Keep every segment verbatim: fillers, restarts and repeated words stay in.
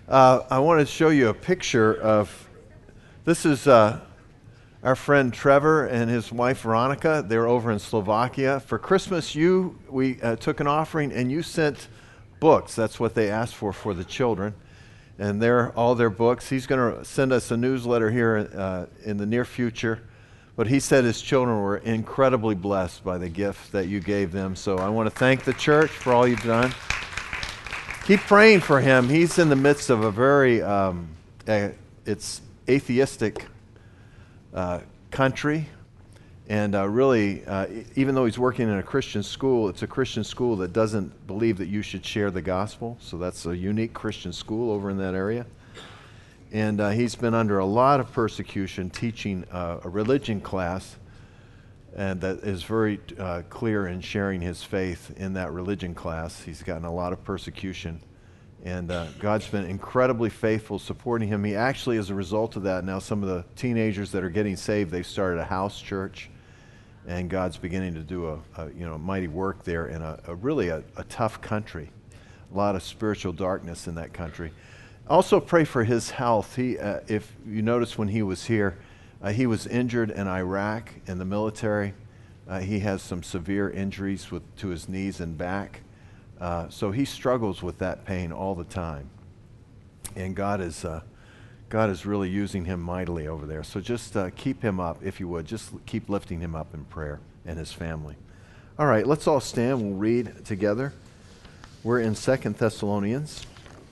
Uh, I want to show you a picture of, this is uh, our friend Trevor and his wife Veronica. They're over in Slovakia. For Christmas, you we uh, took an offering and you sent books. That's what they asked for for the children. And they're all their books. He's going to send us a newsletter here uh, in the near future. But he said his children were incredibly blessed by the gift that you gave them. So I want to thank the church for all you've done. Keep praying for him. He's in the midst of a very, um, uh, it's atheistic uh, country. And uh, really, uh, even though he's working in a Christian school, it's a Christian school that doesn't believe that you should share the gospel. So that's a unique Christian school over in that area. And uh, he's been under a lot of persecution teaching uh, a religion class, and that is very uh, clear in sharing his faith in that religion class. He's gotten a lot of persecution, and uh, God's been incredibly faithful supporting him. He actually, as a result of that, now some of the teenagers that are getting saved, they've started a house church, and God's beginning to do a, a you know mighty work there in a, a really a, a tough country. A lot of spiritual darkness in that country. Also pray for his health. He, uh, if you notice when he was here, uh, he was injured in Iraq in the military. Uh, he has some severe injuries with, to his knees and back. Uh, so he struggles with that pain all the time. And God is, uh, God is really using him mightily over there. So just uh, keep him up, if you would. Just keep lifting him up in prayer and his family. All right, let's all stand. We'll read together. We're in Second Thessalonians.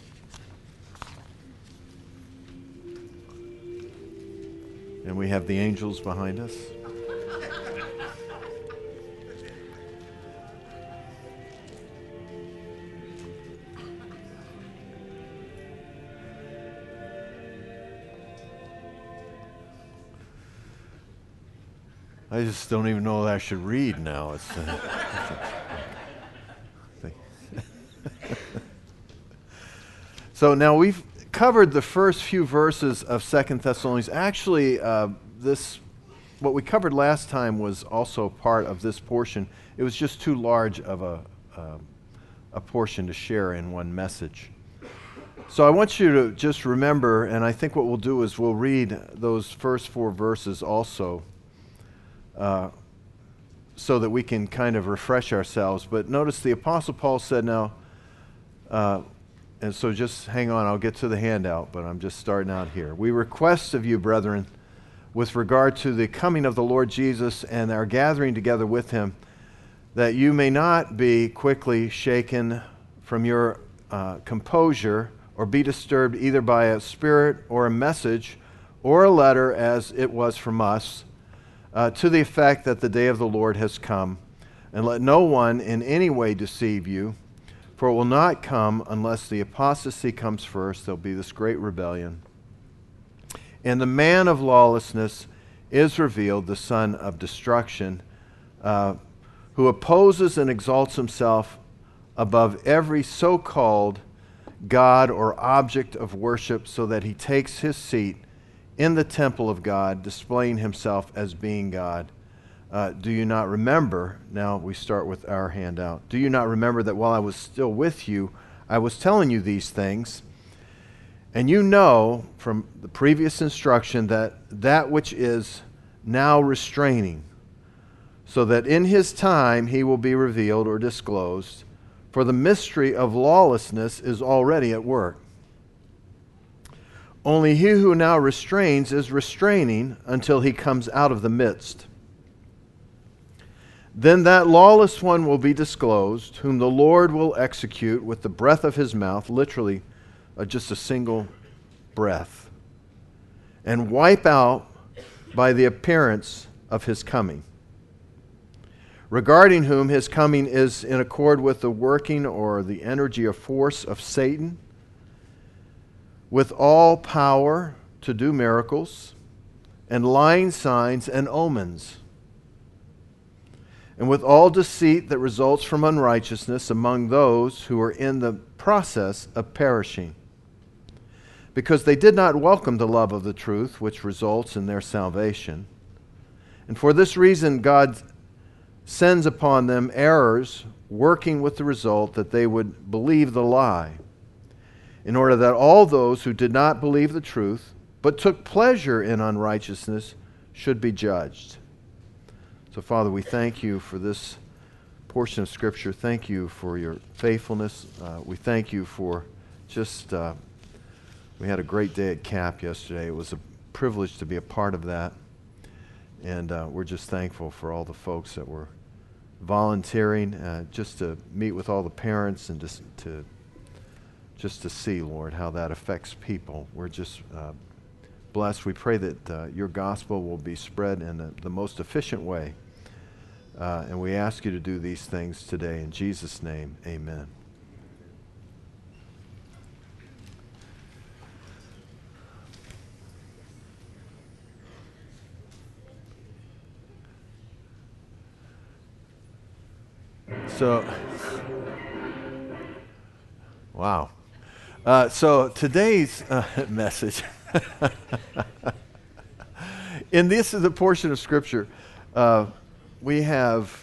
And we have the angels behind us. I just don't even know that I should read now. It's, uh, so now we've covered the first few verses of Second Thessalonians. Actually, uh, this what we covered last time was also part of this portion. It was just too large of a uh, a portion to share in one message. So I want you to just remember, and I think what we'll do is we'll read those first four verses also, uh, so that we can kind of refresh ourselves. But notice the Apostle Paul said, now. Uh, And so just hang on, I'll get to the handout, but I'm just starting out here. We request of you, brethren, with regard to the coming of the Lord Jesus and our gathering together with him, that you may not be quickly shaken from your uh, composure or be disturbed either by a spirit or a message or a letter as it was from us, uh, to the effect that the day of the Lord has come. And let no one in any way deceive you, for it will not come unless the apostasy comes first. There'll be this great rebellion. And the man of lawlessness is revealed, the son of destruction, uh, who opposes and exalts himself above every so-called God or object of worship, so that he takes his seat in the temple of God, displaying himself as being God. Uh, do you not remember, now we start with our handout, do you not remember that while I was still with you, I was telling you these things? And you know from the previous instruction that that which is now restraining, so that in his time he will be revealed or disclosed, for the mystery of lawlessness is already at work. Only he who now restrains is restraining until he comes out of the midst. Then that lawless one will be disclosed, whom the Lord will execute with the breath of his mouth, literally uh, just a single breath, and wipe out by the appearance of his coming, regarding whom his coming is in accord with the working or the energy or force of Satan, with all power to do miracles and lying signs and omens, and with all deceit that results from unrighteousness among those who are in the process of perishing, because they did not welcome the love of the truth, which results in their salvation. And for this reason God sends upon them errors, working with the result that they would believe the lie, in order that all those who did not believe the truth, but took pleasure in unrighteousness, should be judged. So, Father, we thank you for this portion of Scripture. Thank you for your faithfulness. Uh, we thank you for just, uh, we had a great day at C A P yesterday. It was a privilege to be a part of that. And uh, we're just thankful for all the folks that were volunteering uh, just to meet with all the parents and just to just to see, Lord, how that affects people. We're just uh, blessed. We pray that uh, your gospel will be spread in the, the most efficient way. Uh, and we ask you to do these things today. In Jesus' name, amen. So, wow. Uh, so today's uh, message, in this is a portion of Scripture, uh, we have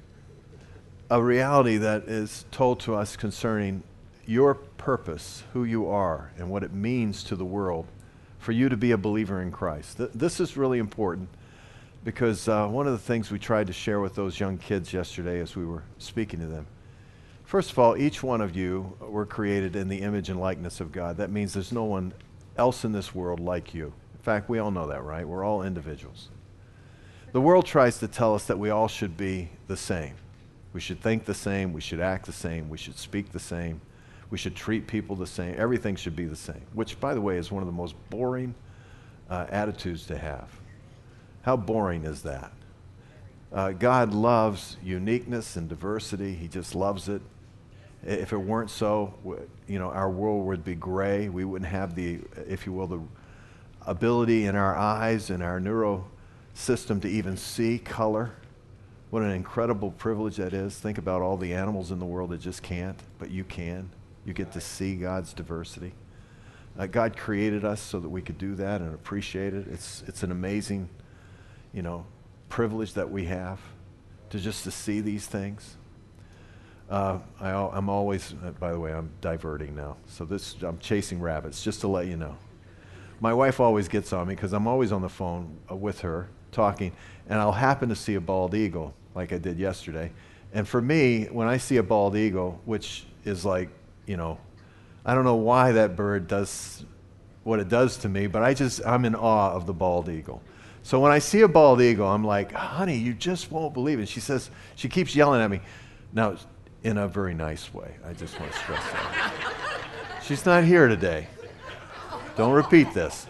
a reality that is told to us concerning your purpose, who you are, and what it means to the world for you to be a believer in Christ. Th- this is really important. Because uh, one of the things we tried to share with those young kids yesterday as we were speaking to them, first of all, each one of you were created in the image and likeness of God. That means there's no one else in this world like you. In fact, we all know that, right? We're all individuals. The world tries to tell us that we all should be the same. We should think the same. We should act the same. We should speak the same. We should treat people the same. Everything should be the same, which, by the way, is one of the most boring uh, attitudes to have. How boring is that? Uh, God loves uniqueness and diversity. He just loves it. If it weren't so, you know, our world would be gray. We wouldn't have the, if you will, the ability in our eyes and our neuro system to even see color. What an incredible privilege that is. Think about all the animals in the world that just can't, but you can. You get to see God's diversity. Uh, God created us so that we could do that and appreciate it. It's it's an amazing, you know, privilege that we have to just to see these things. Uh, I, I'm always, uh, by the way, I'm diverting now. So this, I'm chasing rabbits, just to let you know. My wife always gets on me because I'm always on the phone uh, with her talking, and I'll happen to see a bald eagle like I did yesterday. And for me, when I see a bald eagle, which is like, you know, I don't know why that bird does what it does to me, but I just, I'm in awe of the bald eagle. So when I see a bald eagle, I'm like, honey, you just won't believe it. She says, she keeps yelling at me. Now, in a very nice way. I just want to stress that. She's not here today. Don't repeat this.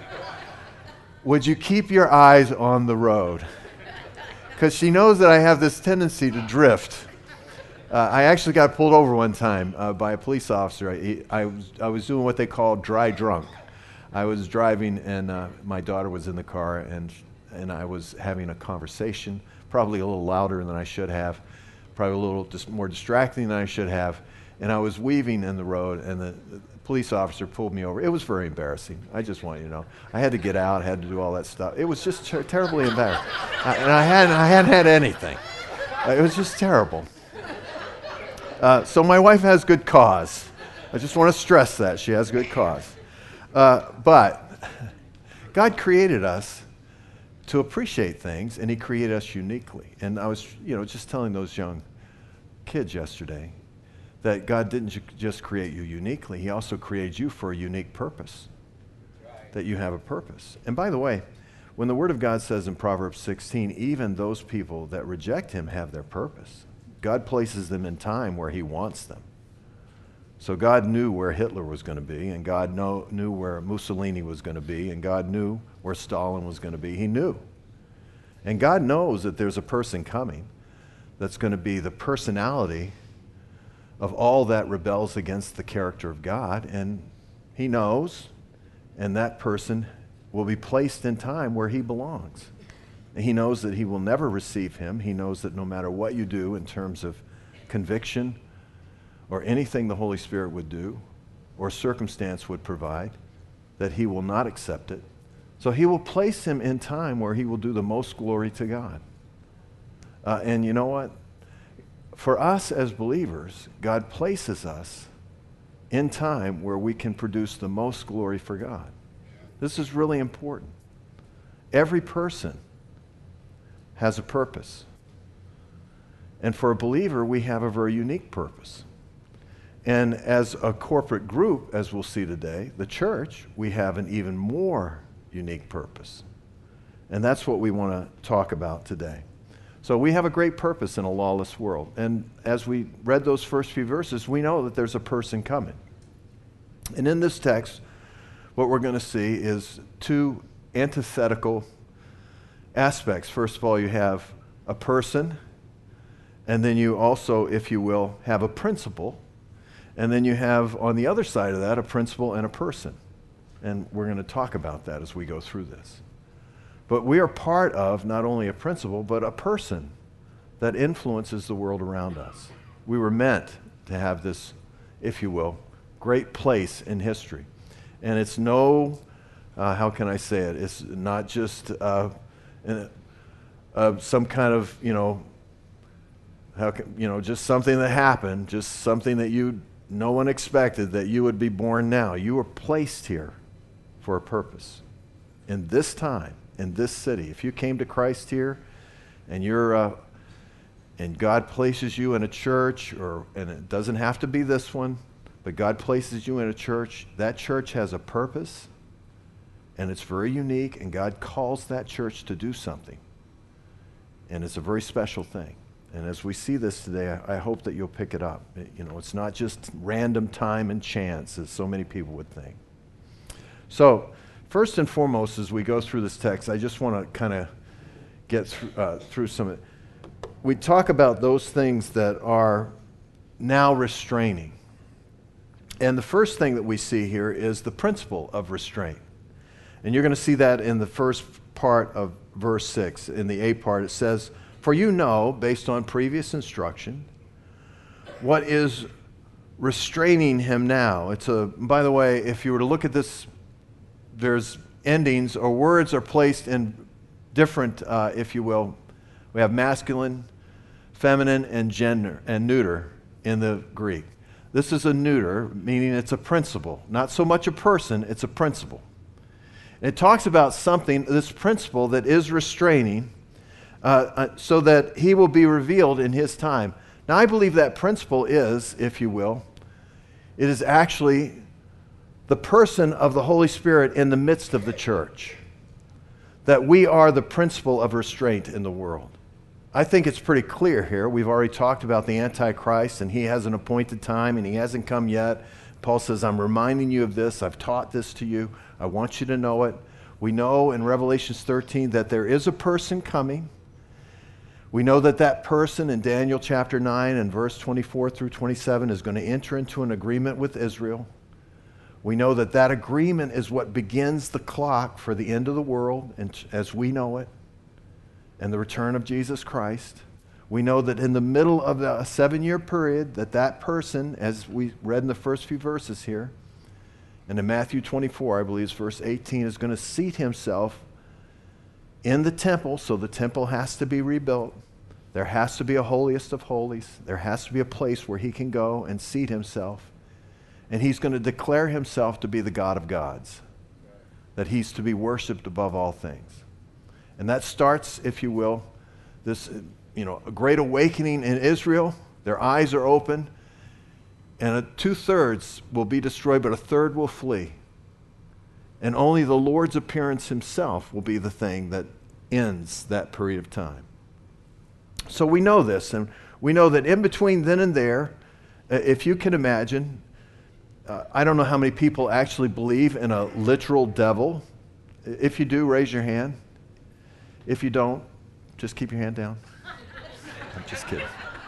Would you keep your eyes on the road? Because she knows that I have this tendency to drift. Uh, I actually got pulled over one time uh, by a police officer. I, I, was, I was doing what they call dry drunk. I was driving, and uh, my daughter was in the car, and and I was having a conversation, probably a little louder than I should have, probably a little dis- more distracting than I should have, and I was weaving in the road, and the, the police officer pulled me over. It was very embarrassing. I just want you to know. I had to get out, had to do all that stuff. It was just ter- terribly embarrassing, I, and I hadn't, I hadn't had anything. Uh, it was just terrible. Uh, so my wife has good cause. I just want to stress that. She has good cause. Uh, but God created us to appreciate things, and he created us uniquely. And I was, you know, just telling those young kids yesterday that God didn't ju- just create you uniquely. He also created you for a unique purpose, right. That you have a purpose. And by the way, when the Word of God says in Proverbs sixteen, even those people that reject him have their purpose. God places them in time where he wants them. So God knew where Hitler was going to be, and God know, knew where Mussolini was going to be, and God knew where Stalin was going to be. He knew. And God knows that there's a person coming that's going to be the personality of all that rebels against the character of God, and he knows, and that person will be placed in time where he belongs. And he knows that he will never receive him. He knows that no matter what you do in terms of conviction, or anything the Holy Spirit would do, or circumstance would provide, that he will not accept it. So he will place him in time where he will do the most glory to God. Uh, and you know what? For us as believers, God places us in time where we can produce the most glory for God. This is really important. Every person has a purpose. And for a believer, we have a very unique purpose. And as a corporate group, as we'll see today, the church, we have an even more unique purpose. And that's what we want to talk about today. So we have a great purpose in a lawless world. And as we read those first few verses, we know that there's a person coming. And in this text, what we're going to see is two antithetical aspects. First of all, you have a person, and then you also, if you will, have a principle. And then you have, on the other side of that, a principle and a person. And we're going to talk about that as we go through this. But we are part of not only a principle, but a person that influences the world around us. We were meant to have this, if you will, great place in history. And it's no, uh, how can I say it? It's not just uh, uh, some kind of, you know, how can, you know, just something that happened, just something that you, no one expected that you would be born now. You were placed here for a purpose. In this time, in this city, if you came to Christ here, and you're, uh, and God places you in a church, or and it doesn't have to be this one, but God places you in a church. That church has a purpose, and it's very unique, and God calls that church to do something, and it's a very special thing. And as we see this today, I, I hope that you'll pick it up. It, you know, it's not just random time and chance, as so many people would think. So, first and foremost, as we go through this text, I just want to kind of get through, uh, through some of it. We talk about those things that are now restraining. And the first thing that we see here is the principle of restraint. And you're going to see that in the first part of verse six. In the A part, it says, "For you know, based on previous instruction, what is restraining him now." It's a, by the way, if you were to look at this, there's endings or words are placed in different, uh, if you will. We have masculine, feminine, and gender and neuter in the Greek. This is a neuter, meaning it's a principle. Not so much a person, it's a principle. And it talks about something, this principle that is restraining, uh, uh, so that he will be revealed in his time. Now, I believe that principle is, if you will, it is actually the person of the Holy Spirit in the midst of the church. That we are the principle of restraint in the world. I think it's pretty clear here. We've already talked about the Antichrist, and he has an appointed time, and he hasn't come yet. Paul says, I'm reminding you of this. I've taught this to you. I want you to know it. We know in Revelation thirteen that there is a person coming. We know that that person in Daniel chapter nine and verse twenty-four through twenty-seven is going to enter into an agreement with Israel. We know that that agreement is what begins the clock for the end of the world, and as we know it, and the return of Jesus Christ. We know that in the middle of a seven-year period, that that person, as we read in the first few verses here, and in Matthew twenty-four, I believe it's verse eighteen, is going to seat himself in the temple, so the temple has to be rebuilt. There has to be a holiest of holies. There has to be a place where he can go and seat himself. And he's going to declare himself to be the God of gods, that he's to be worshiped above all things. And that starts, if you will, this, you know, a great awakening in Israel. Their eyes are open, and two-thirds will be destroyed, but a third will flee. And only the Lord's appearance himself will be the thing that ends that period of time. So we know this, and we know that in between then and there, if you can imagine, uh, I don't know how many people actually believe in a literal devil. If you do, raise your hand. If you don't, just keep your hand down. I'm just kidding.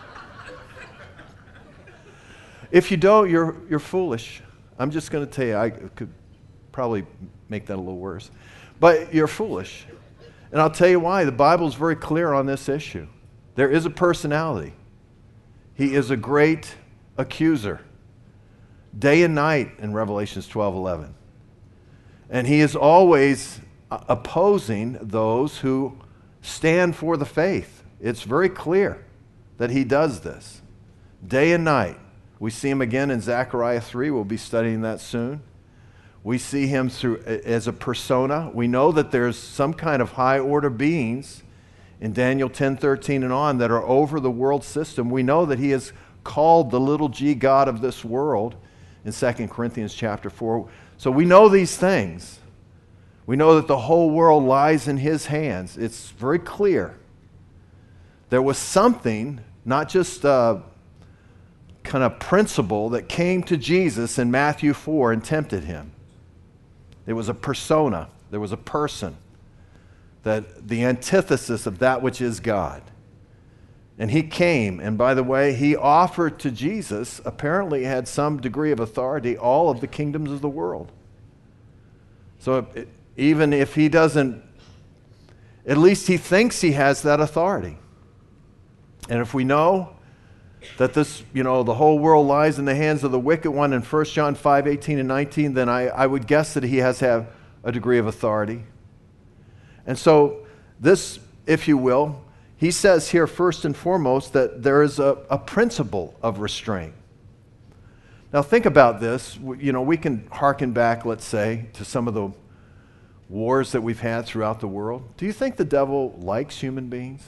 If you don't, you're you're foolish. I'm just going to tell you, I could probably make that a little worse. But you're foolish. And I'll tell you why. The Bible is very clear on this issue. There is a personality. He is a great accuser. Day and night in Revelations twelve eleven. And he is always opposing those who stand for the faith. It's very clear that he does this day and night. We see him again in Zechariah three. We'll be studying that soon. We see him through as a persona. We know that there's some kind of high order beings in Daniel ten thirteen and on that are over the world system. We know that he is called the little g God of this world in Second Corinthians chapter four. So we know these things. We know that the whole world lies in his hands. It's very clear. There was something, not just a kind of principle, that came to Jesus in Matthew four and tempted him. There was a persona. There was a person. That the antithesis of that which is God. And he came, and by the way, he offered to Jesus, apparently had some degree of authority, all of the kingdoms of the world. So it, even if he doesn't, at least he thinks he has that authority. And if we know that this, you know, the whole world lies in the hands of the wicked one in First John five eighteen and nineteen, then I, I would guess that he has to have a degree of authority. And so this, if you will, he says here first and foremost that there is a, a principle of restraint. Now think about this. You know, we can hearken back, let's say, to some of the wars that we've had throughout the world. Do you think the devil likes human beings?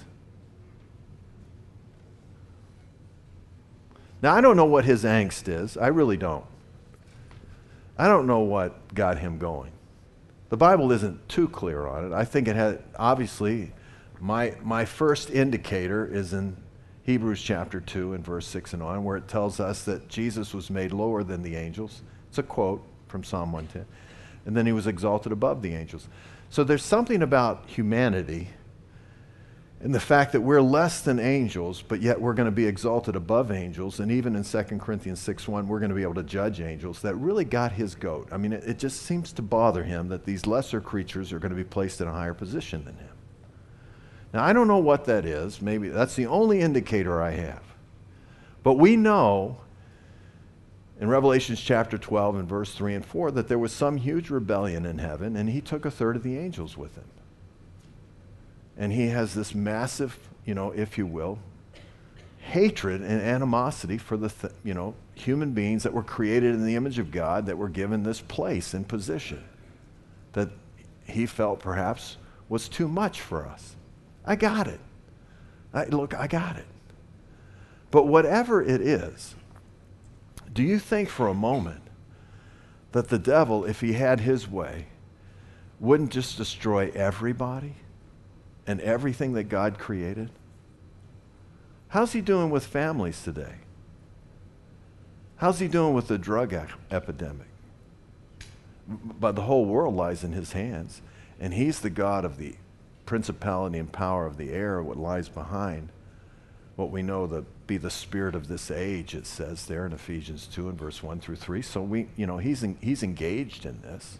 Now, I don't know what his angst is. I really don't. I don't know what got him going. The Bible isn't too clear on it. I think it had, obviously, my, my first indicator is in Hebrews chapter two and verse six and on, where it tells us that Jesus was made lower than the angels. It's a quote from Psalm one ten. And then he was exalted above the angels. So there's something about humanity and the fact that we're less than angels, but yet we're going to be exalted above angels. And even in Second Corinthians six one, we're going to be able to judge angels. That really got his goat. I mean, it, it just seems to bother him that these lesser creatures are going to be placed in a higher position than him. Now, I don't know what that is. Maybe that's the only indicator I have. But we know in Revelation chapter twelve and verse three and four that there was some huge rebellion in heaven, and he took a third of the angels with him. And he has this massive, you know, if you will, hatred and animosity for the, th- you know, human beings that were created in the image of God, that were given this place and position that he felt perhaps was too much for us. I got it. I, look, I got it. But whatever it is, do you think for a moment that the devil, if he had his way, wouldn't just destroy everybody and everything that God created? How's he doing with families today? How's he doing with the drug ep- epidemic? But the whole world lies in his hands, and he's the God of the principality and power of the air, what lies behind what we know to be the spirit of this age, it says there in Ephesians two and verse one through three. So we, you know, he's in, he's engaged in this.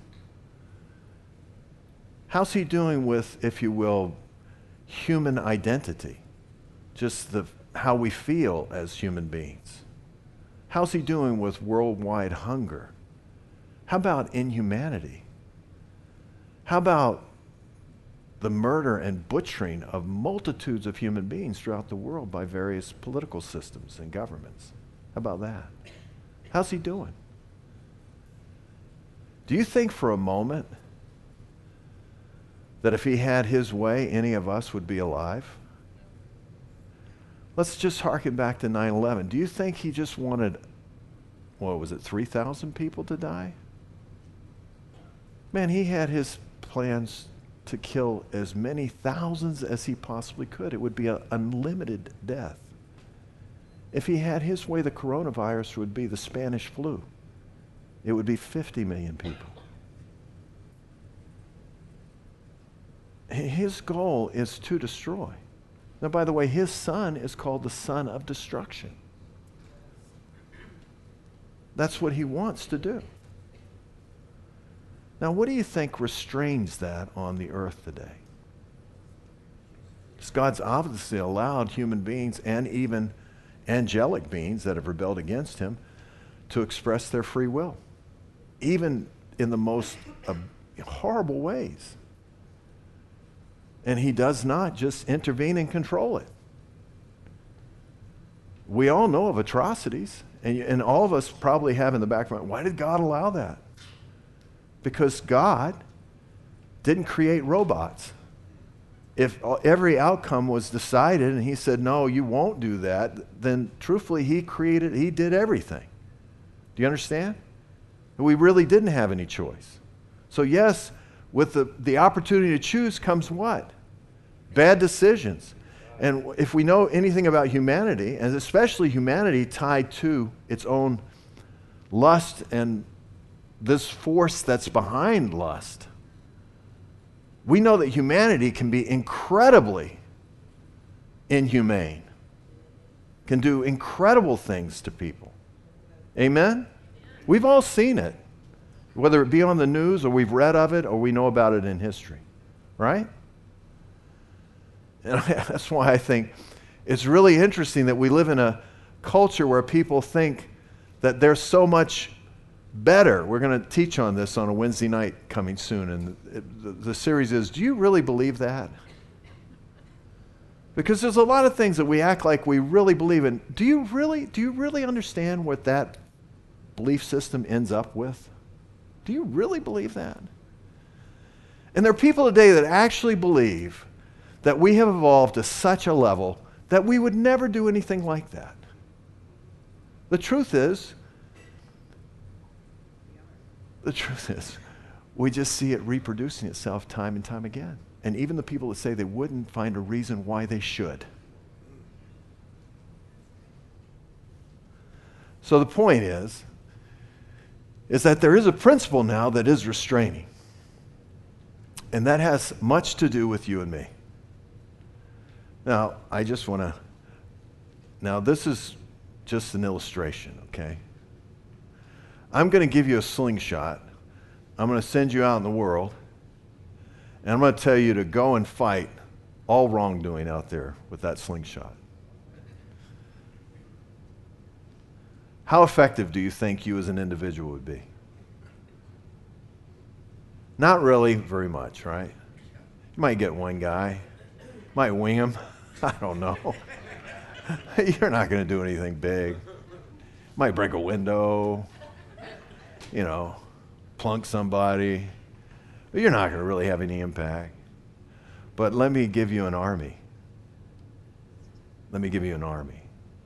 How's he doing with, if you will, human identity? Just the how we feel as human beings. How's he doing with worldwide hunger? How about inhumanity? How about the murder and butchering of multitudes of human beings throughout the world by various political systems and governments? How about that? How's he doing? Do you think for a moment that if he had his way, any of us would be alive? Let's just harken back to nine eleven. Do you think he just wanted, what was it, three thousand people to die? Man, he had his plans to kill as many thousands as he possibly could. It would be an unlimited death. If he had his way, the coronavirus would be the Spanish flu. It would be fifty million people. His goal is to destroy. Now, by the way, his son is called the son of destruction. That's what he wants to do. Now, what do you think restrains that on the earth today? Because God's obviously allowed human beings and even angelic beings that have rebelled against him to express their free will, even in the most uh, horrible ways. And he does not just intervene and control it. We all know of atrocities, And, and all of us probably have in the back of our mind, why did God allow that? Because God didn't create robots. If every outcome was decided and he said, no, you won't do that, then truthfully, he created, he did everything. Do you understand? We really didn't have any choice. So yes, with the, the opportunity to choose comes what? Bad decisions. And if we know anything about humanity, and especially humanity tied to its own lust and this force that's behind lust, we know that humanity can be incredibly inhumane, can do incredible things to people. Amen? We've all seen it, whether it be on the news or we've read of it or we know about it in history, right? And that's why I think it's really interesting that we live in a culture where people think that they're so much better. We're going to teach on this on a Wednesday night coming soon, and it, the, the series is, do you really believe that? Because there's a lot of things that we act like we really believe in. Do you really, do you really understand what that belief system ends up with? Do you really believe that? And there are people today that actually believe that we have evolved to such a level that we would never do anything like that. The truth is, the truth is, we just see it reproducing itself time and time again. And even the people that say they wouldn't find a reason why they should. So the point is, is that there is a principle now that is restraining. And that has much to do with you and me. Now, I just want to, now this is just an illustration, okay? I'm going to give you a slingshot. I'm going to send you out in the world. And I'm going to tell you to go and fight all wrongdoing out there with that slingshot. How effective do you think you as an individual would be? Not really very much, right? You might get one guy. Might wing him. I don't know. You're not going to do anything big. Might break a window. You know, plunk somebody. But you're not going to really have any impact. But let me give you an army. Let me give you an army.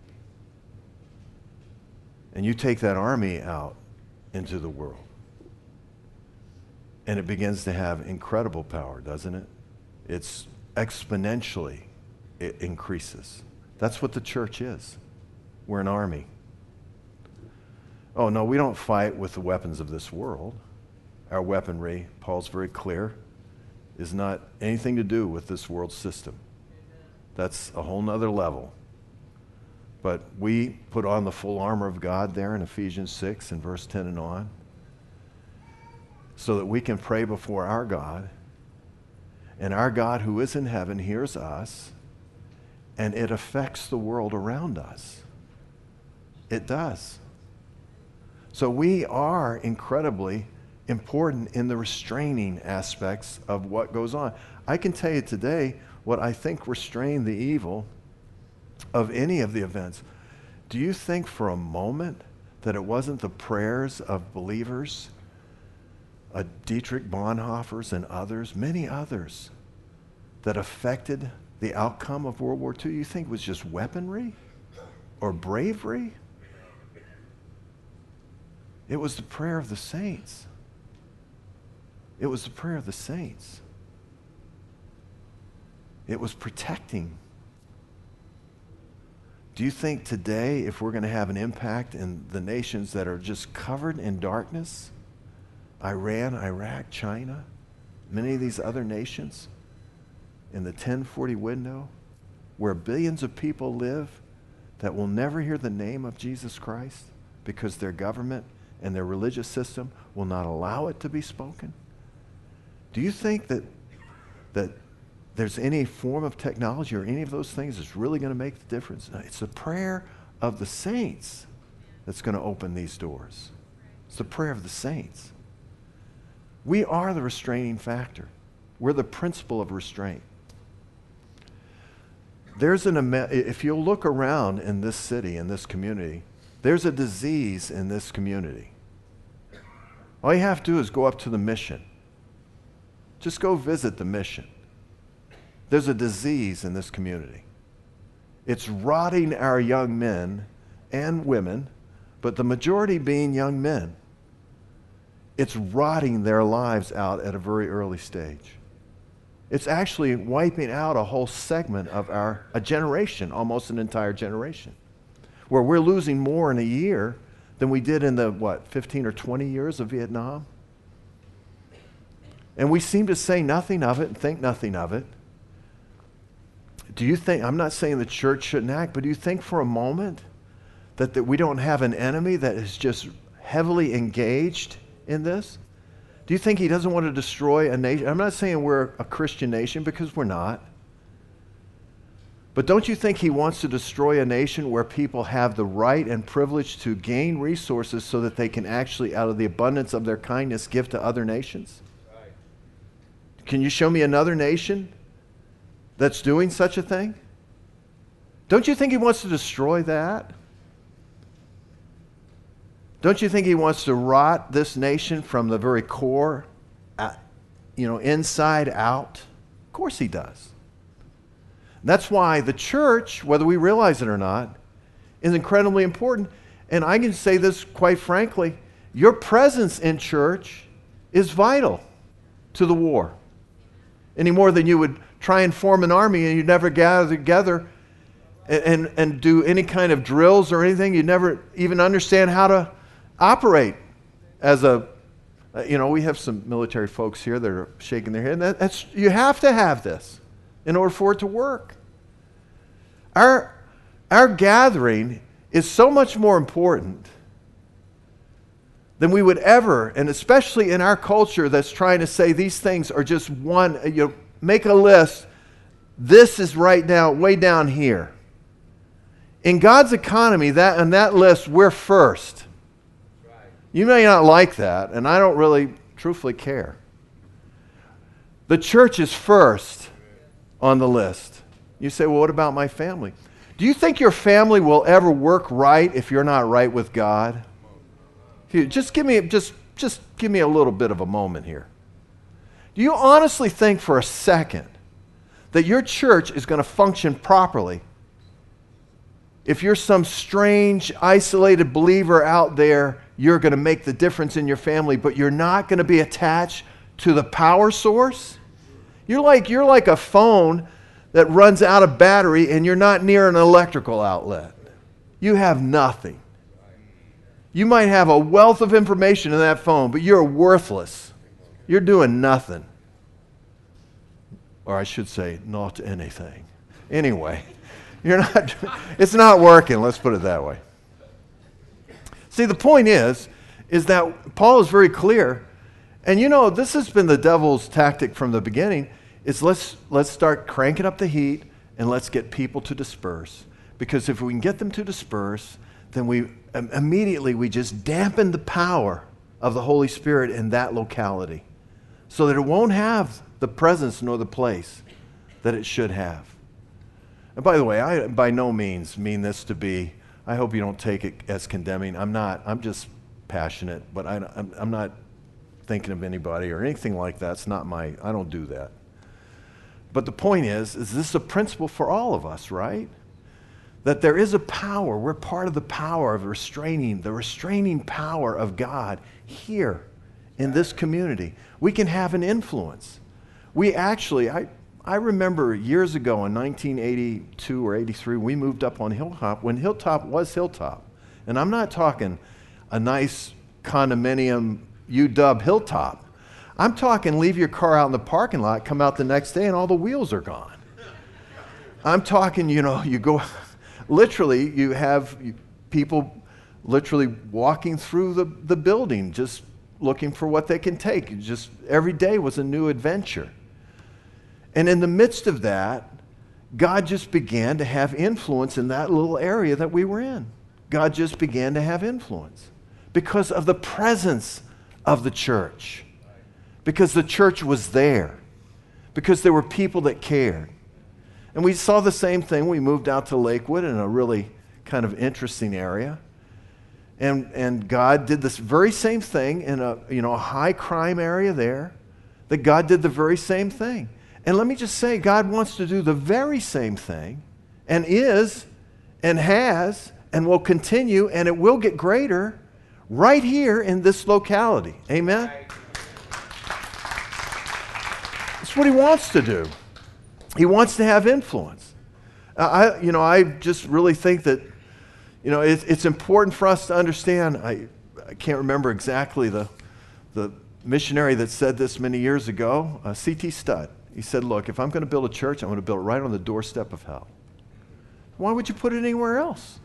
And you take that army out into the world. And it begins to have incredible power, doesn't it? It's exponentially, it increases. That's what the church is. We're an army. Oh, no, we don't fight with the weapons of this world. Our weaponry, Paul's very clear, is not anything to do with this world system. That's a whole nother level. But we put on the full armor of God there in Ephesians six and verse ten and on, so that we can pray before our God, and our God who is in heaven hears us, and it affects the world around us. It does. So we are incredibly important in the restraining aspects of what goes on. I can tell you today what I think restrained the evil of any of the events. Do you think for a moment that it wasn't the prayers of believers, uh, Dietrich Bonhoeffers and others, many others, that affected the outcome of World War Two? You think it was just weaponry or bravery? It was the prayer of the saints. It was the prayer of the saints. It was protecting. Do you think today, if we're going to have an impact in the nations that are just covered in darkness, Iran, Iraq, China, many of these other nations, in the ten forty window, where billions of people live that will never hear the name of Jesus Christ because their government and their religious system will not allow it to be spoken? Do you think that that there's any form of technology or any of those things that's really going to make the difference? No, it's the prayer of the saints that's going to open these doors. It's the prayer of the saints. We are the restraining factor. We're the principle of restraint. There's an, if you'll look around in this city, in this community, There's a disease in this community. All you have to do is go up to the mission. Just go visit the mission. There's a disease in this community. It's rotting our young men and women, but the majority being young men. It's rotting their lives out at a very early stage. It's actually wiping out a whole segment of our, a generation, almost an entire generation, where we're losing more in a year than we did in the, what, fifteen or twenty years of Vietnam? And we seem to say nothing of it and think nothing of it. Do you think, I'm not saying the church shouldn't act, but do you think for a moment that, that we don't have an enemy that is just heavily engaged in this? Do you think he doesn't want to destroy a nation? I'm not saying we're a Christian nation, because we're not. But don't you think he wants to destroy a nation where people have the right and privilege to gain resources so that they can actually, out of the abundance of their kindness, give to other nations? Right. Can you show me another nation that's doing such a thing? Don't you think he wants to destroy that? Don't you think he wants to rot this nation from the very core, uh, you know, inside out? Of course he does. That's why the church, whether we realize it or not, is incredibly important. And I can say this quite frankly, your presence in church is vital to the war. Any more than you would try and form an army and you'd never gather together and, and, and do any kind of drills or anything. You'd never even understand how to operate as a, you know, we have some military folks here that are shaking their head. That, that's, you have to have this in order for it to work. Our, our gathering is so much more important than we would ever, and especially in our culture that's trying to say these things are just one, you know, make a list. This is right now, way down here. In God's economy, that on that list, we're first. You may not like that, and I don't really truthfully care. The church is first on the list. You say, well, what about my family? Do you think your family will ever work right if you're not right with God? Just give me, just, just give me a little bit of a moment here. Do you honestly think for a second that your church is going to function properly if you're some strange, isolated believer out there? You're going to make the difference in your family, but you're not going to be attached to the power source? You're like, you're like a phone that runs out of battery and you're not near an electrical outlet. You have nothing. You might have a wealth of information in that phone, but you're worthless. You're doing nothing. Or I should say, not anything. Anyway, you're not, it's not working, let's put it that way. See, the point is, is that Paul is very clear, and you know, this has been the devil's tactic from the beginning, is let's, let's start cranking up the heat and let's get people to disperse. Because if we can get them to disperse, then we um, immediately we just dampen the power of the Holy Spirit in that locality so that it won't have the presence nor the place that it should have. And by the way, I by no means mean this to be, I hope you don't take it as condemning. I'm not. I'm just passionate, but I, I'm, I'm not thinking of anybody or anything like that. It's not my, I don't do that. But the point is, is this is a principle for all of us, right? That there is a power. We're part of the power of restraining, the restraining power of God here in this community. We can have an influence. We actually, I, I remember years ago in nineteen eighty-two or eighty-three, we moved up on Hilltop when Hilltop was Hilltop. And I'm not talking a nice condominium U W Hilltop. I'm talking leave your car out in the parking lot, come out the next day, and all the wheels are gone. I'm talking, you know, you go, literally, you have people literally walking through the, the building, just looking for what they can take. Just every day was a new adventure. And in the midst of that, God just began to have influence in that little area that we were in. God just began to have influence because of the presence of the church. Because the church was there. Because there were people that cared. And we saw the same thing. We moved out to Lakewood in a really kind of interesting area. And, and God did this very same thing in a, you know, a high crime area there, that God did the very same thing. And let me just say, God wants to do the very same thing, and is, and has, and will continue, and it will get greater right here in this locality. Amen? That's what he wants to do. He wants to have influence. I, you know, I just really think that, you know, it, it's important for us to understand. I, I can't remember exactly the, the missionary that said this many years ago, uh, C T Studd. He said, look, if I'm going to build a church, I'm going to build it right on the doorstep of hell. Why would you put it anywhere else?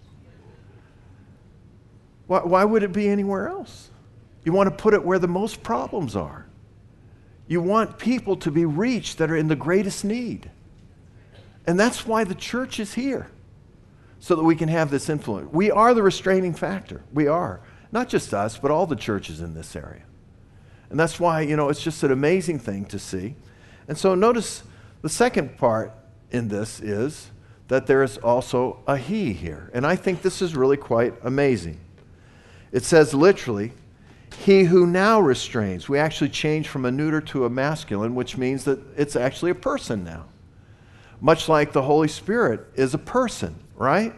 Why, why would it be anywhere else? You want to put it where the most problems are. You want people to be reached that are in the greatest need. And that's why the church is here, so that we can have this influence. We are the restraining factor. We are. Not just us, but all the churches in this area. And that's why, you know, it's just an amazing thing to see. And so notice the second part in this is that there is also a he here. And I think this is really quite amazing. It says literally, he who now restrains. We actually change from a neuter to a masculine, which means that it's actually a person now. Much like the Holy Spirit is a person, right?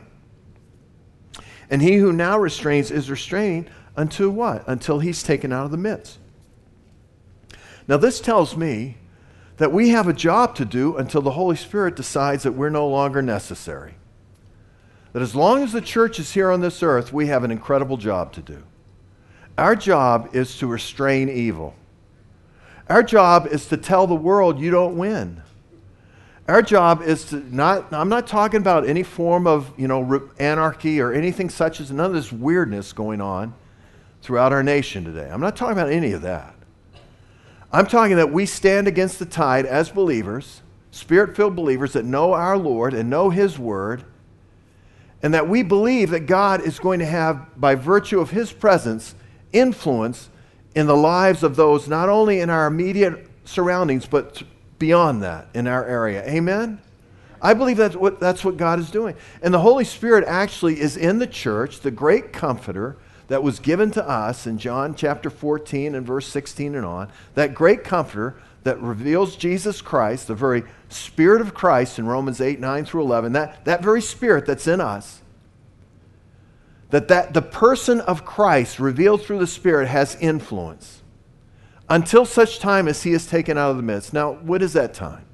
And he who now restrains is restraining until what? Until he's taken out of the midst. Now this tells me that we have a job to do until the Holy Spirit decides that we're no longer necessary. That as long as the church is here on this earth, we have an incredible job to do. Our job is to restrain evil. Our job is to tell the world you don't win. Our job is to not, I'm not talking about any form of, you know, anarchy or anything such as none of this weirdness going on throughout our nation today. I'm not talking about any of that. I'm talking that we stand against the tide as believers, Spirit-filled believers that know our Lord and know His Word, and that we believe that God is going to have, by virtue of His presence, influence in the lives of those not only in our immediate surroundings, but beyond that in our area. Amen? I believe that's what, that's what God is doing. And the Holy Spirit actually is in the church, the great comforter that was given to us in John chapter fourteen and verse sixteen and on, that great comforter that reveals Jesus Christ, the very Spirit of Christ in Romans eight, nine through eleven, that, that very Spirit that's in us, that, that the person of Christ revealed through the Spirit has influence until such time as He is taken out of the midst. Now, what is that time?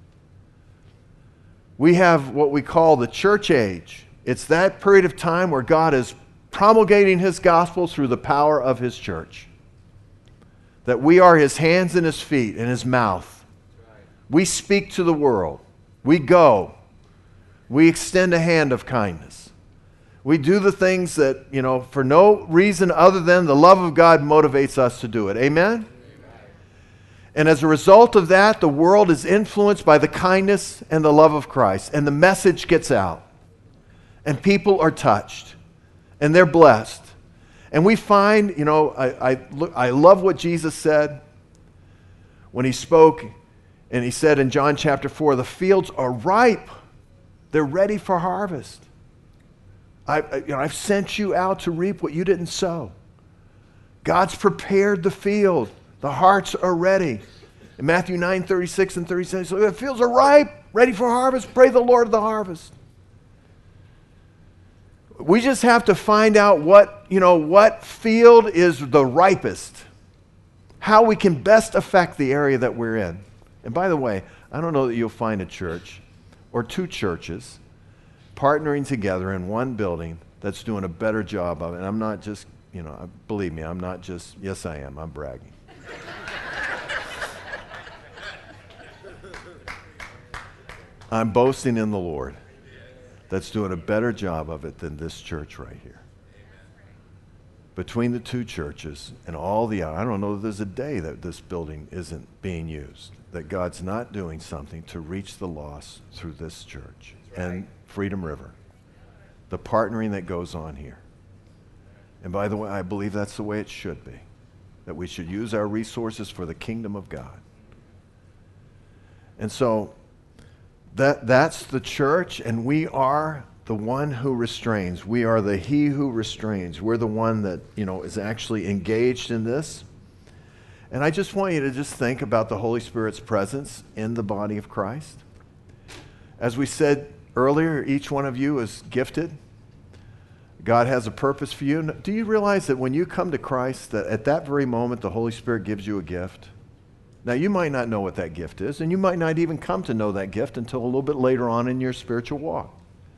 We have what we call the church age. It's that period of time where God is promulgating His gospel through the power of His church. That we are His hands and His feet and His mouth. We speak to the world. We go. We extend a hand of kindness. We do the things that, you know, for no reason other than the love of God motivates us to do it. Amen? And as a result of that, the world is influenced by the kindness and the love of Christ. And the message gets out. And people are touched. And they're blessed. And we find, you know, I, I, look, I love what Jesus said when He spoke. And He said in John chapter four, the fields are ripe. They're ready for harvest. I, I, you know, I've sent you out to reap what you didn't sow. God's prepared the field. The hearts are ready. In Matthew nine, thirty-six and thirty-seven, so the fields are ripe, ready for harvest. Pray the Lord of the harvest. We just have to find out what, you know, what field is the ripest. How we can best affect the area that we're in. And by the way, I don't know that you'll find a church or two churches partnering together in one building that's doing a better job of it. And I'm not just, you know, believe me, I'm not just, yes I am, I'm bragging. I'm boasting in the Lord that's doing a better job of it than this church right here. Between the two churches and all the, I don't know that there's a day that this building isn't being used, that God's not doing something to reach the lost through this church and Freedom River. The partnering that goes on here. And by the way, I believe that's the way it should be. That we should use our resources for the kingdom of God. And so, that that's the church, and we are the one who restrains. We are the he who restrains. We're the one that, you know, is actually engaged in this. And I just want you to just think about the Holy Spirit's presence in the body of Christ. As we said earlier, each one of you is gifted. God has a purpose for you. Do you realize that when you come to Christ, that at that very moment, the Holy Spirit gives you a gift? Now, you might not know what that gift is, and you might not even come to know that gift until a little bit later on in your spiritual walk.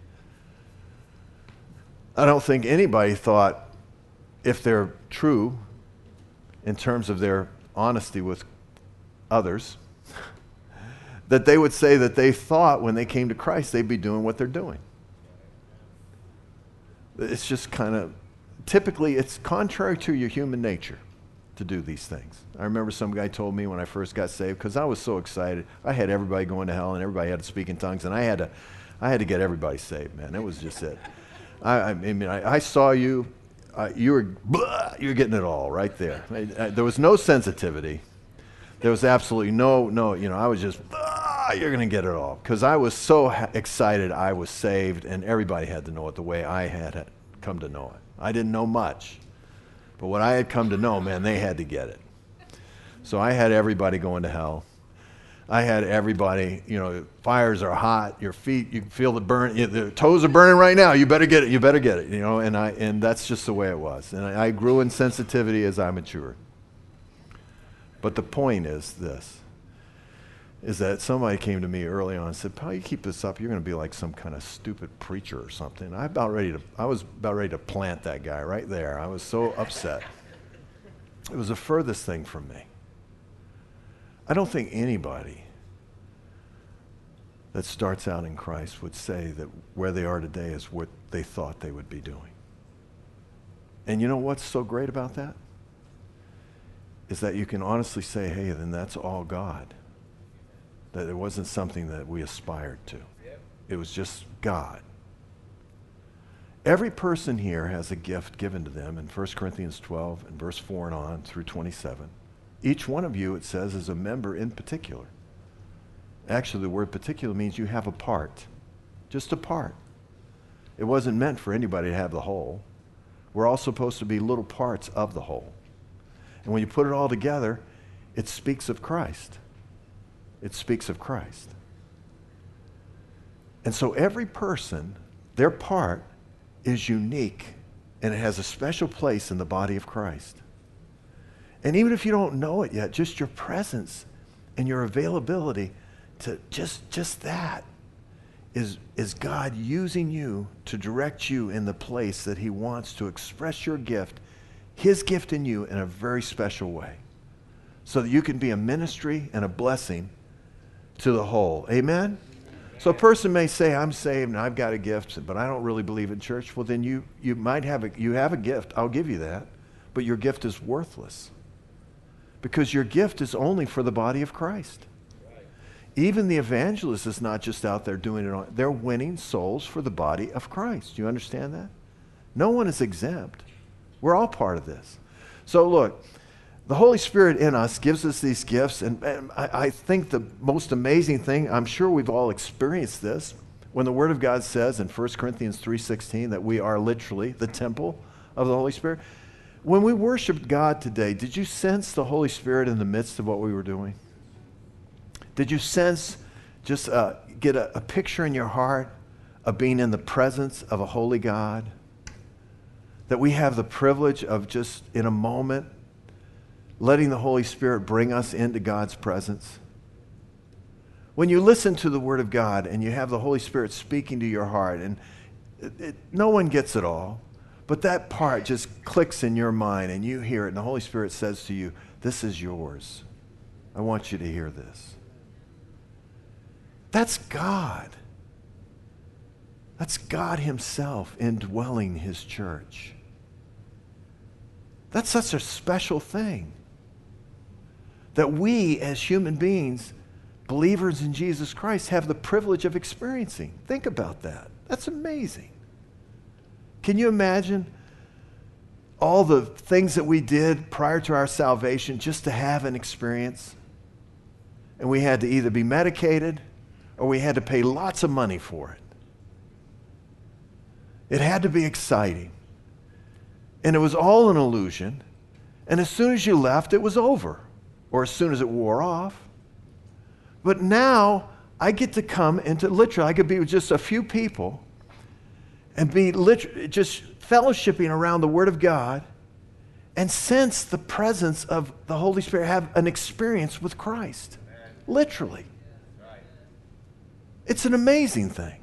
I don't think anybody thought, if they're true in terms of their honesty with others, that they would say that they thought when they came to Christ they'd be doing what they're doing. It's just kind of, typically it's contrary to your human nature to do these things. I remember some guy told me when I first got saved, because I was so excited. I had everybody going to hell and everybody had to speak in tongues, and I had to, I had to get everybody saved, man. That was just it. I, I mean, I, I saw you, uh, you were, blah, you're getting it all right there. I, I, there was no sensitivity. There was absolutely no, no, you know, I was just, blah, you're going to get it all. Because I was so ha- excited I was saved, and everybody had to know it the way I had come to know it. I didn't know much. But what I had come to know, man, they had to get it. So I had everybody going to hell. I had everybody, you know, fires are hot, your feet, you can feel the burn, you, the toes are burning right now, you better get it, you better get it, you know, and I and that's just the way it was. And I, I grew in sensitivity as I matured. But the point is this, is that somebody came to me early on and said, "Paul, you keep this up, you're going to be like some kind of stupid preacher or something." I about ready to, I was about ready to plant that guy right there. I was so upset. It was the furthest thing from me. I don't think anybody that starts out in Christ would say that where they are today is what they thought they would be doing. And you know what's so great about that? Is that you can honestly say, hey, then that's all God. That it wasn't something that we aspired to. It was just God. Every person here has a gift given to them in First Corinthians twelve and verse four and on through twenty-seven. Each one of you, it says, is a member in particular. Actually, the word particular means you have a part. Just a part. It wasn't meant for anybody to have the whole. We're all supposed to be little parts of the whole. And when you put it all together, it speaks of Christ. It speaks of Christ. And so every person, their part is unique, and it has a special place in the body of Christ. And even if you don't know it yet, just your presence and your availability to just, just that is, is God using you to direct you in the place that he wants to express your gift, his gift in you in a very special way, so that you can be a ministry and a blessing to the whole. Amen? So a person may say, I'm saved and I've got a gift, but I don't really believe in church. Well, then you, you might have a, you have a gift. I'll give you that. But your gift is worthless. Because your gift is only for the body of Christ. Right. Even the evangelist is not just out there doing it on, they're winning souls for the body of Christ. Do you understand that? No one is exempt. We're all part of this. So look, the Holy Spirit in us gives us these gifts, and, and I, I think the most amazing thing, I'm sure we've all experienced this, when the Word of God says in First Corinthians three sixteen that we are literally the temple of the Holy Spirit. When we worshiped God today, did you sense the Holy Spirit in the midst of what we were doing? Did you sense, just uh, get a, a picture in your heart of being in the presence of a holy God? That we have the privilege of just in a moment letting the Holy Spirit bring us into God's presence. When you listen to the Word of God and you have the Holy Spirit speaking to your heart, and it, it, no one gets it all, but that part just clicks in your mind and you hear it, and the Holy Spirit says to you, this is yours. I want you to hear this. That's God. That's God himself indwelling his church. That's such a special thing. That we as human beings, believers in Jesus Christ, have the privilege of experiencing. Think about that. That's amazing. Can you imagine all the things that we did prior to our salvation just to have an experience? And we had to either be medicated or we had to pay lots of money for it. It had to be exciting. And it was all an illusion. And as soon as you left, it was over. Or as soon as it wore off. But now, I get to come into, literally, I could be with just a few people and be literally just fellowshipping around the Word of God and sense the presence of the Holy Spirit, have an experience with Christ. Amen. Literally. Right. It's an amazing thing.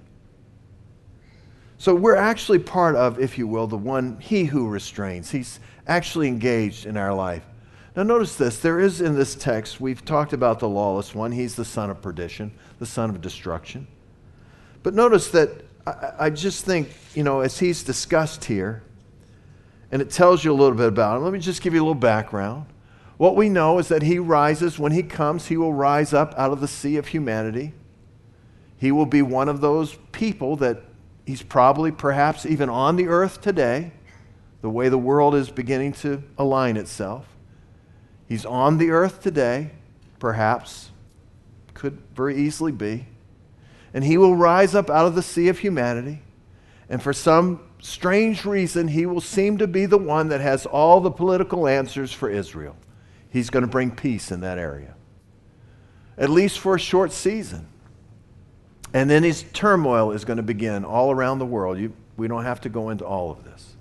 So we're actually part of, if you will, the one, He who restrains. He's actually engaged in our life. Now notice this, there is in this text, we've talked about the lawless one. He's the son of perdition, the son of destruction. But notice that I, I just think, you know, as he's discussed here, and it tells you a little bit about him. Let me just give you a little background. What we know is that he rises, when he comes, he will rise up out of the sea of humanity. He will be one of those people that he's probably perhaps even on the earth today, the way the world is beginning to align itself. He's on the earth today, perhaps, could very easily be. And he will rise up out of the sea of humanity. And for some strange reason, he will seem to be the one that has all the political answers for Israel. He's going to bring peace in that area, at least for a short season. And then his turmoil is going to begin all around the world. You, we don't have to go into all of this.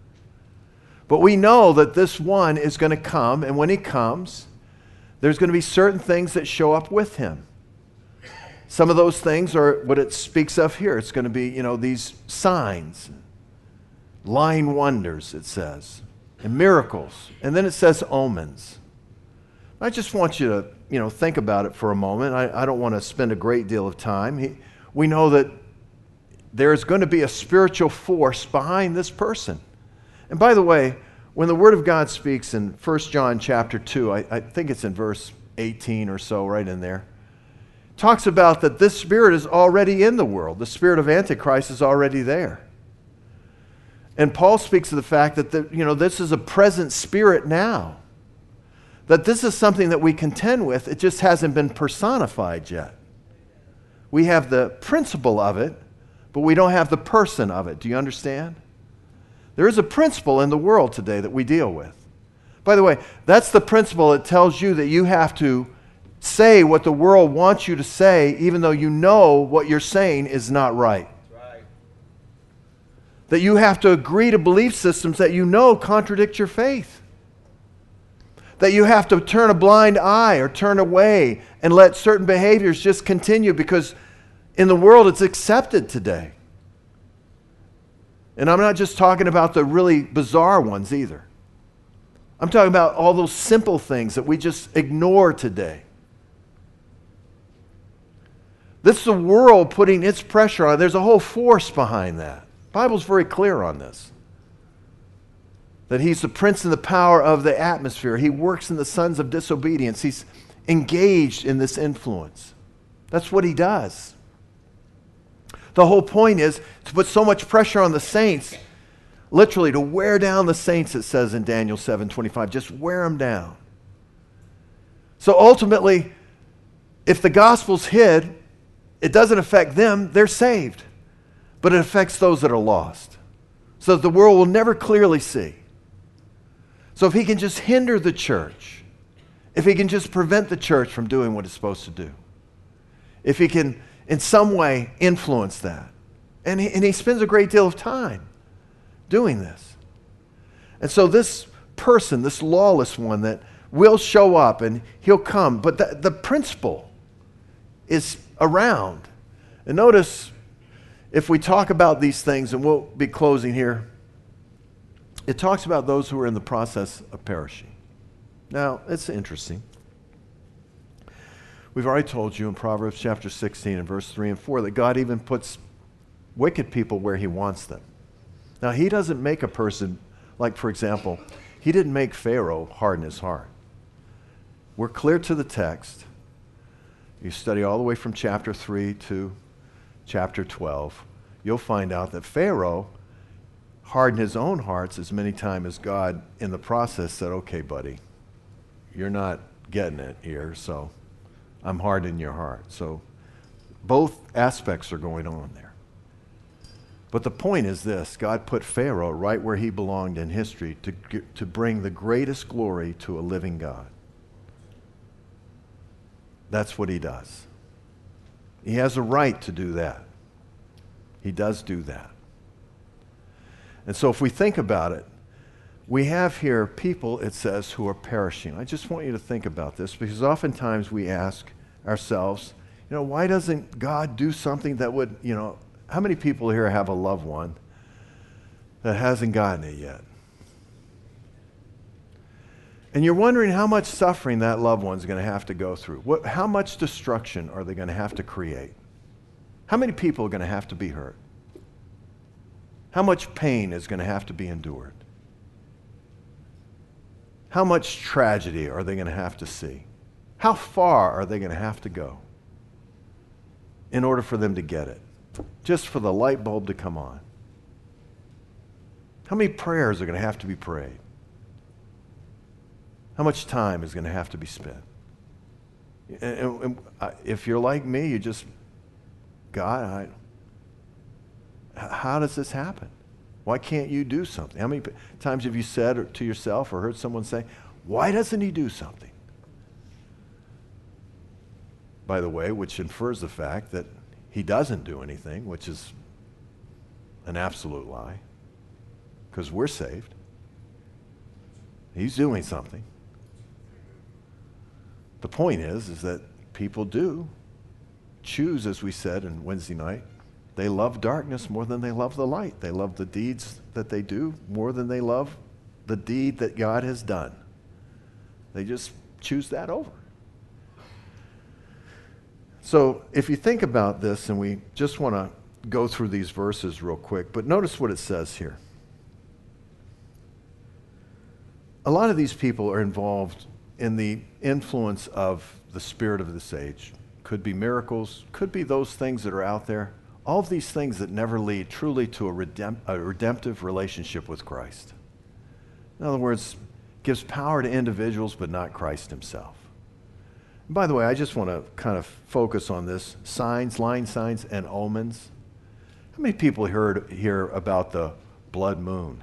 But we know that this one is going to come, and when he comes, there's going to be certain things that show up with him. Some of those things are what it speaks of here. It's going to be, you know, these signs, lying wonders, it says, and miracles. And then it says omens. I just want you to, you know, think about it for a moment. I, I don't want to spend a great deal of time. He, we know that there is going to be a spiritual force behind this person. And by the way, when the Word of God speaks in First John chapter two, I, I think it's in verse eighteen or so, right in there, talks about that this spirit is already in the world. The spirit of Antichrist is already there. And Paul speaks of the fact that the, you know, this is a present spirit now. That this is something that we contend with. It just hasn't been personified yet. We have the principle of it, but we don't have the person of it. Do you understand? There is a principle in the world today that we deal with. By the way, that's the principle that tells you that you have to say what the world wants you to say, even though you know what you're saying is not right. Right. That you have to agree to belief systems that you know contradict your faith. That you have to turn a blind eye or turn away and let certain behaviors just continue because in the world it's accepted today. And I'm not just talking about the really bizarre ones either. I'm talking about all those simple things that we just ignore today. This is the world putting its pressure on. There's a whole force behind that. The Bible's very clear on this. That he's the prince and the power of the atmosphere. He works in the sons of disobedience. He's engaged in this influence. That's what he does. The whole point is to put so much pressure on the saints, literally to wear down the saints, it says in Daniel seven twenty-five. Just wear them down. So ultimately, if the gospel's hid, it doesn't affect them. They're saved. But it affects those that are lost. So that the world will never clearly see. So if he can just hinder the church, if he can just prevent the church from doing what it's supposed to do, if he can in some way influence that, and he, and he spends a great deal of time doing this. And so this person, this lawless one that will show up and he'll come, but the, the principle is around. And notice, if we talk about these things, and we'll be closing here, it talks about those who are in the process of perishing. Now, it's interesting. We've already told you in Proverbs chapter sixteen and verse three and four that God even puts wicked people where he wants them. Now, he doesn't make a person, like for example, he didn't make Pharaoh harden his heart. We're clear to the text. You study all the way from chapter three to chapter twelve. You'll find out that Pharaoh hardened his own hearts as many times as God in the process said, okay, buddy, you're not getting it here, so I'm hardening your heart. So both aspects are going on there. But the point is this: God put Pharaoh right where he belonged in history to, to bring the greatest glory to a living God. That's what he does. He has a right to do that. He does do that. And so if we think about it, we have here people, it says, who are perishing. I just want you to think about this, because oftentimes we ask ourselves, you know, why doesn't God do something that would, you know, how many people here have a loved one that hasn't gotten it yet? And you're wondering how much suffering that loved one's going to have to go through. What, how much destruction are they going to have to create? How many people are going to have to be hurt? How much pain is going to have to be endured? How much tragedy are they going to have to see? How far are they going to have to go in order for them to get it? Just for the light bulb to come on. How many prayers are going to have to be prayed? How much time is going to have to be spent? And, and, and if you're like me, you just, God, I, how does this happen? Why can't you do something? How many times have you said to yourself or heard someone say, why doesn't he do something? By the way, which infers the fact that he doesn't do anything, which is an absolute lie, because we're saved. He's doing something. The point is, is that people do choose, as we said in Wednesday night, they love darkness more than they love the light. They love the deeds that they do more than they love the deed that God has done. They just choose that over. So if you think about this, and we just want to go through these verses real quick, but notice what it says here. A lot of these people are involved in the influence of the spirit of this age. Could be miracles, could be those things that are out there. All of these things that never lead truly to a, redemp- a redemptive relationship with Christ. In other words, gives power to individuals but not Christ himself. And by the way, I just want to kind of focus on this. Signs, line signs, and omens. How many people heard hear about the blood moon?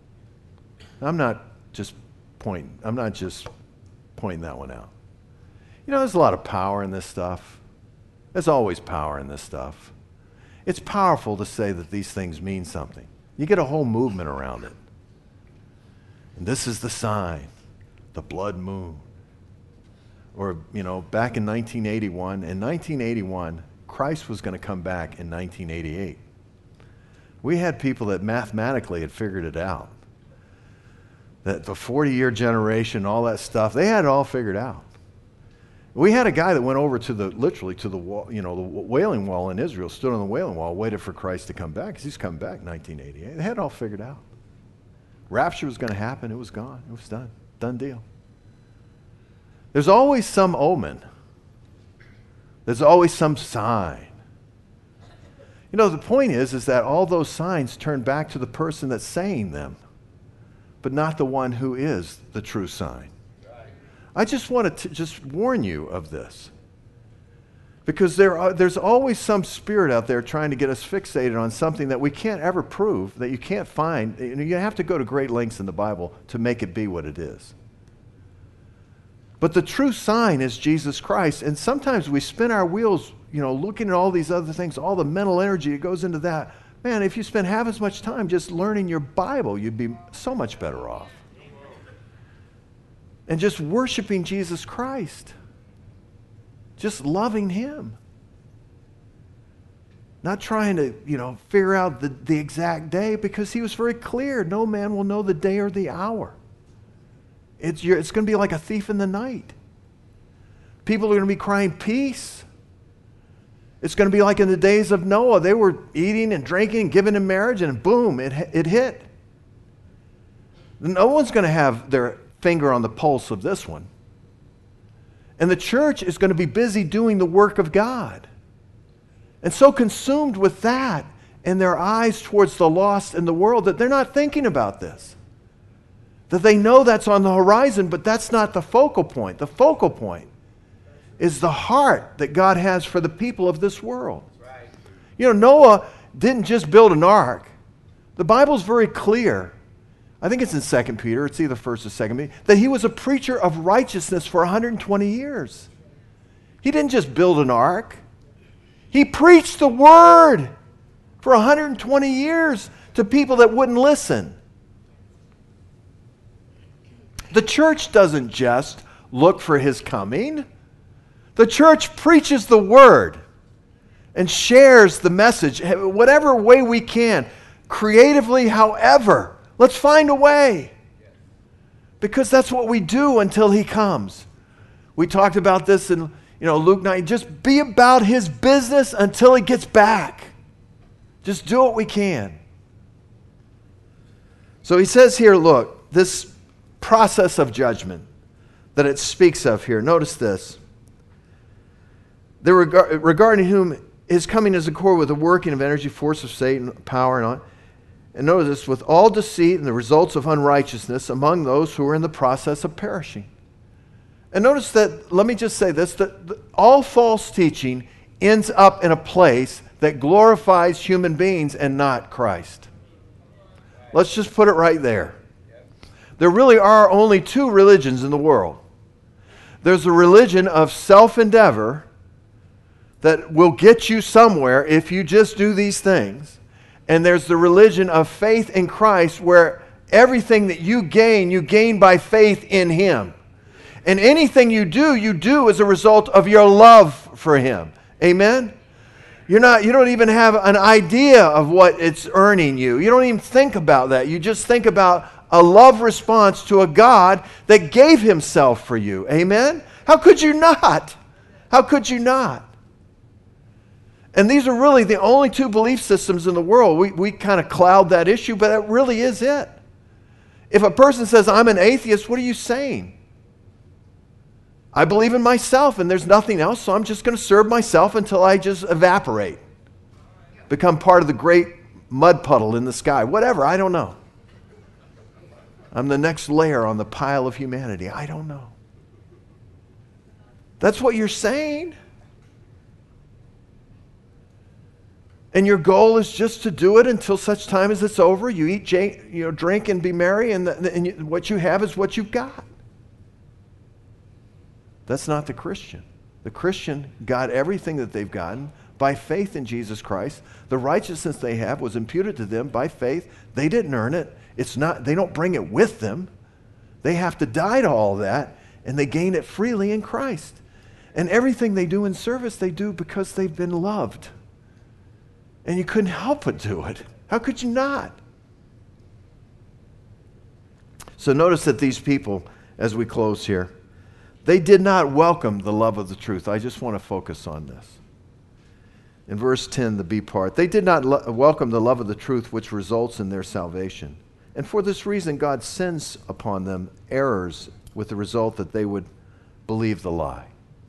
I'm not just pointing, I'm not just pointing that one out. You know, there's a lot of power in this stuff. There's always power in this stuff. It's powerful to say that these things mean something. You get a whole movement around it. And this is the sign, the blood moon. Or, you know, back in nineteen eighty-one, in nineteen eighty-one, Christ was going to come back in nineteen eighty-eight. We had people that mathematically had figured it out. That the forty-year generation, all that stuff, they had it all figured out. We had a guy that went over to the, literally to the wall, you know, the Wailing Wall in Israel, stood on the Wailing Wall, waited for Christ to come back, because he's come back in nineteen eighty-eight. They had it all figured out. Rapture was going to happen. It was gone. It was done. Done deal. There's always some omen. There's always some sign. You know, the point is, is that all those signs turn back to the person that's saying them, but not the one who is the true sign. I just want to just warn you of this, because there are, there's always some spirit out there trying to get us fixated on something that we can't ever prove, that you can't find. You know, you have to go to great lengths in the Bible to make it be what it is. But the true sign is Jesus Christ, and sometimes we spin our wheels, you know, looking at all these other things, all the mental energy that goes into that. Man, if you spend half as much time just learning your Bible, you'd be so much better off. And just worshiping Jesus Christ. Just loving him. Not trying to, you know, figure out the, the exact day, because he was very clear. No man will know the day or the hour. It's, you're, it's going to be like a thief in the night. People are going to be crying peace. It's going to be like in the days of Noah. They were eating and drinking and giving in marriage, and boom, it, it hit. No one's going to have their finger on the pulse of this one. And the church is going to be busy doing the work of God. And so consumed with that and their eyes towards the lost in the world that they're not thinking about this. That they know that's on the horizon, but that's not the focal point. The focal point is the heart that God has for the people of this world. Right. You know, Noah, didn't just build an ark. The Bible's very clear. I think it's in Second Peter, it's either first or second Peter, that he was a preacher of righteousness for one hundred twenty years. He didn't just build an ark. He preached the word for one hundred twenty years to people that wouldn't listen. The church doesn't just look for his coming. The church preaches the word and shares the message whatever way we can, creatively, however. Let's find a way. Because that's what we do until he comes. We talked about this in, you know, Luke nine. Just be about his business until he gets back. Just do what we can. So he says here, look, this process of judgment that it speaks of here. Notice this. There regard, regarding whom his coming is accord with the working of energy, force of Satan, power, and on. And notice this, with all deceit and the results of unrighteousness among those who are in the process of perishing. And notice that, let me just say this, that the, all false teaching ends up in a place that glorifies human beings and not Christ. Let's just put it right there. There really are only two religions in the world. There's a religion of self-endeavor that will get you somewhere if you just do these things. And there's the religion of faith in Christ where everything that you gain, you gain by faith in him. And anything you do, you do as a result of your love for him. Amen? You're not, you don't even have an idea of what it's earning you. You don't even think about that. You just think about a love response to a God that gave himself for you. Amen? How could you not? How could you not? And these are really the only two belief systems in the world. We, we kind of cloud that issue, but that really is it. If a person says, I'm an atheist, what are you saying? I believe in myself and there's nothing else, so I'm just going to serve myself until I just evaporate. Become part of the great mud puddle in the sky. Whatever, I don't know. I'm the next layer on the pile of humanity. I don't know. That's what you're saying. And your goal is just to do it until such time as it's over. You eat, you know, drink, and be merry, and, the, and you, what you have is what you've got. That's not the Christian. The Christian got everything that they've gotten by faith in Jesus Christ. The righteousness they have was imputed to them by faith. They didn't earn it. It's not. They don't bring it with them. They have to die to all that, and they gain it freely in Christ. And everything they do in service, they do because they've been loved. And you couldn't help but do it. How could you not? So notice that these people, as we close here, they did not welcome the love of the truth. I just want to focus on this. In verse ten, the B part, they did not lo- welcome the love of the truth which results in their salvation. And for this reason, God sends upon them errors with the result that they would believe the lie.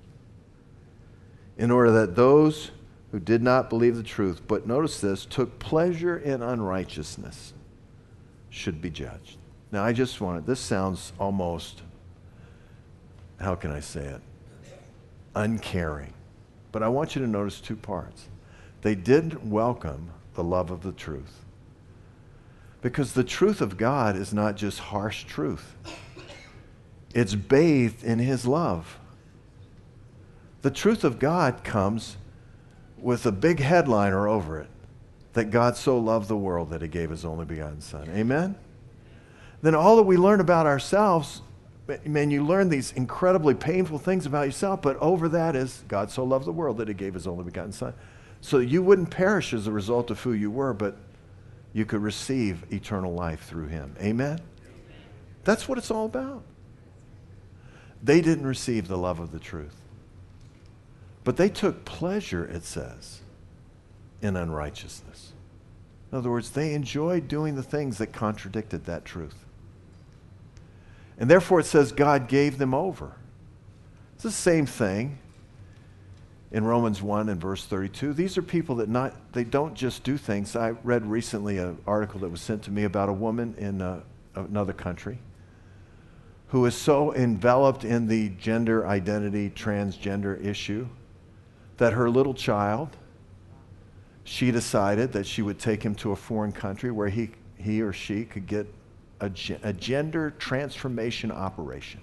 In order that those who did not believe the truth, but notice this, took pleasure in unrighteousness, should be judged. Now, I just want to, this sounds almost, how can I say it, uncaring. But I want you to notice two parts. They didn't welcome the love of the truth. Because the truth of God is not just harsh truth. It's bathed in his love. The truth of God comes with a big headliner over it, that God so loved the world that he gave his only begotten Son. Amen? Then all that we learn about ourselves, man, you learn these incredibly painful things about yourself, but over that is God so loved the world that he gave his only begotten Son. So you wouldn't perish as a result of who you were, but you could receive eternal life through him. Amen? That's what it's all about. They didn't receive the love of the truth. But they took pleasure, it says, in unrighteousness. In other words, they enjoyed doing the things that contradicted that truth. And therefore it says God gave them over. It's the same thing in Romans one and verse thirty-two. These are people that not, they don't just do things. I read recently an article that was sent to me about a woman in uh, another country who is so enveloped in the gender identity, transgender issue, that her little child she decided that she would take him to a foreign country where he, he or she could get a, a gender transformation operation.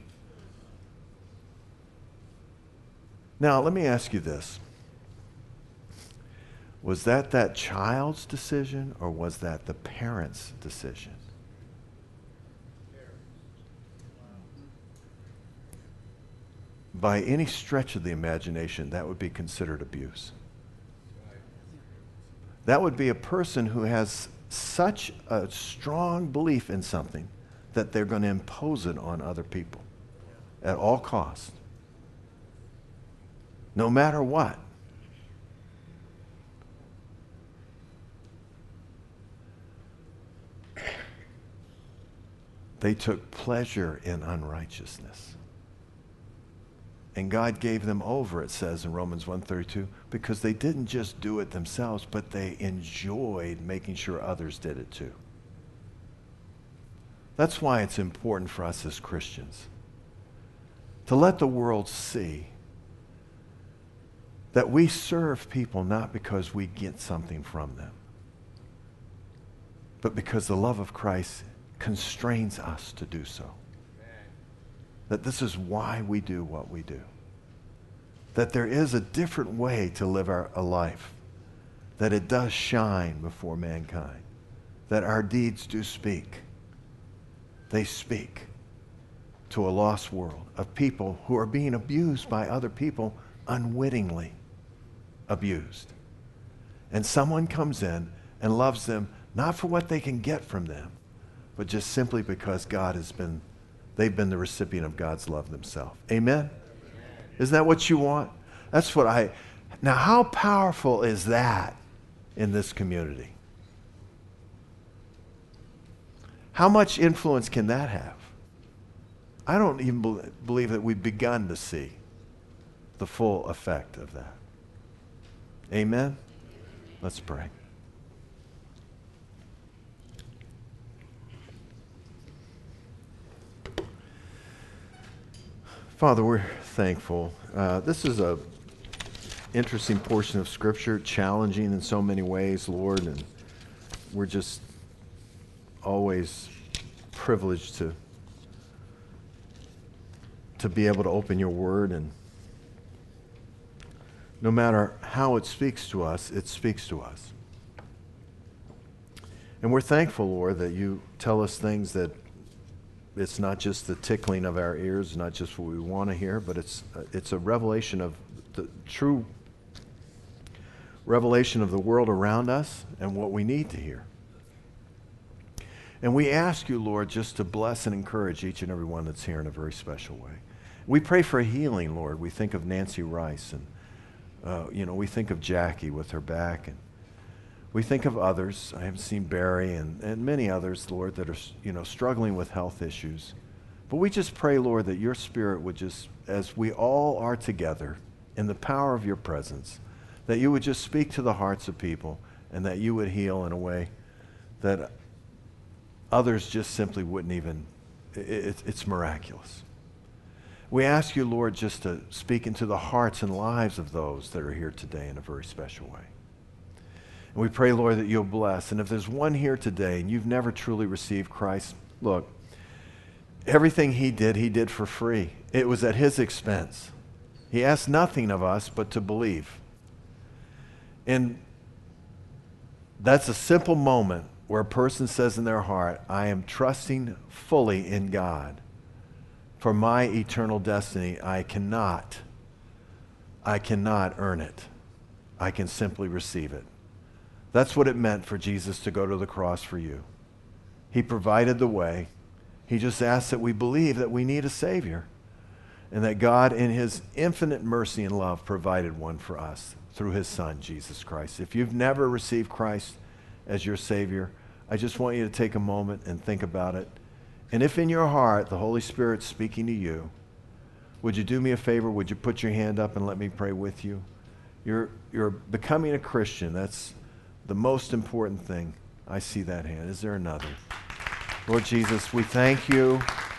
Now, let me ask you this. Was that that child's decision, or was that the parent's decision? By any stretch of the imagination, that would be considered abuse. That would be a person who has such a strong belief in something that they're going to impose it on other people at all costs, no matter what. They took pleasure in unrighteousness. And God gave them over, it says in Romans one thirty-two, because they didn't just do it themselves, but they enjoyed making sure others did it too. That's why it's important for us as Christians to let the world see that we serve people not because we get something from them, but because the love of Christ constrains us to do so. That this is why we do what we do. That there is a different way to live our a life. That it does shine before mankind. That our deeds do speak. They speak to a lost world of people who are being abused by other people, unwittingly abused. And someone comes in and loves them, not for what they can get from them, but just simply because God has been They've been the recipient of God's love themselves. Amen? Amen? Isn't that what you want? That's what I... Now, how powerful is that in this community? How much influence can that have? I don't even be- believe that we've begun to see the full effect of that. Amen? Let's pray. Father, we're thankful. Uh, this is a interesting portion of Scripture, challenging in so many ways, Lord, and we're just always privileged to to be able to open your Word, and no matter how it speaks to us, it speaks to us. And we're thankful, Lord, that you tell us things that it's not just the tickling of our ears, not just what we want to hear, but it's it's a revelation of the true revelation of the world around us and what we need to hear. And we ask you, Lord, just to bless and encourage each and every one that's here in a very special way. We pray for healing, Lord. We think of Nancy Rice, and uh, you know, we think of Jackie with her back, and we think of others. I haven't seen Barry and, and many others, Lord, that are, you know, struggling with health issues. But we just pray, Lord, that your Spirit would just, as we all are together in the power of your presence, that you would just speak to the hearts of people, and that you would heal in a way that others just simply wouldn't even, it, it, it's miraculous. We ask you, Lord, just to speak into the hearts and lives of those that are here today in a very special way. And we pray, Lord, that you'll bless. And if there's one here today and you've never truly received Christ, look, everything he did, he did for free. It was at his expense. He asked nothing of us but to believe. And that's a simple moment where a person says in their heart, I am trusting fully in God for my eternal destiny. I cannot, I cannot earn it. I can simply receive it. That's what it meant for Jesus to go to the cross for you. He provided the way. He just asked that we believe that we need a Savior, and that God, in his infinite mercy and love, provided one for us through his Son, Jesus Christ. If you've never received Christ as your Savior, I just want you to take a moment and think about it. And if in your heart the Holy Spirit's speaking to you, would you do me a favor? Would you put your hand up and let me pray with you? You're, you're becoming a Christian. That's the most important thing. I see that hand. Is there another? Lord Jesus, we thank you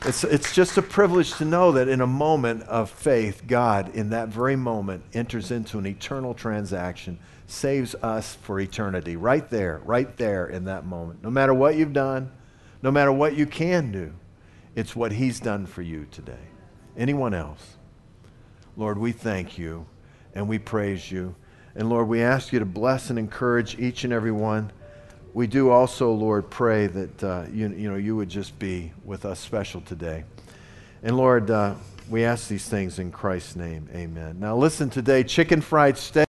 It's, it's just a privilege to know that in a moment of faith, God, in that very moment, enters into an eternal transaction, saves us for eternity, right there, right there in that moment. No matter what you've done, no matter what you can do, it's what He's done for you today. Anyone else? Lord, we thank you and we praise you. And Lord, we ask you to bless and encourage each and every one. We do also, Lord, pray that uh, you, you know, you would just be with us special today. And Lord, uh, we ask these things in Christ's name. Amen. Now listen today, chicken fried steak.